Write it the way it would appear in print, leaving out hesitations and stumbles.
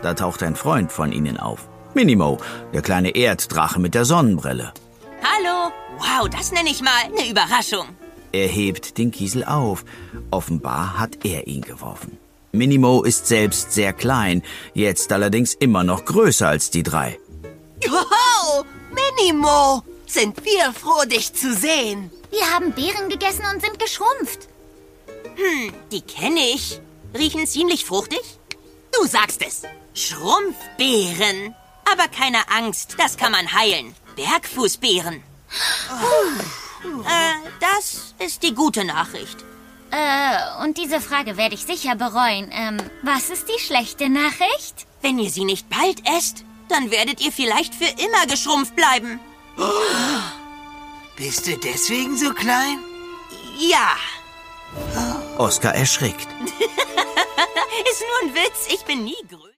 Da taucht ein Freund von ihnen auf. Minimo, der kleine Erddrache mit der Sonnenbrille. Hallo. Wow, das nenne ich mal eine Überraschung. Er hebt den Kiesel auf. Offenbar hat er ihn geworfen. Minimo ist selbst sehr klein, jetzt allerdings immer noch größer als die drei. Wow, Minimo, sind wir froh, dich zu sehen. Wir haben Beeren gegessen und sind geschrumpft. Die kenne ich. Riechen ziemlich fruchtig? Du sagst es. Schrumpfbeeren. Aber keine Angst, das kann man heilen. Bergfußbeeren. Das ist die gute Nachricht. Und diese Frage werde ich sicher bereuen. Was ist die schlechte Nachricht? Wenn ihr sie nicht bald esst, dann werdet ihr vielleicht für immer geschrumpft bleiben. Bist du deswegen so klein? Ja, Oskar erschrickt. ist nur ein Witz. Ich bin nie größer.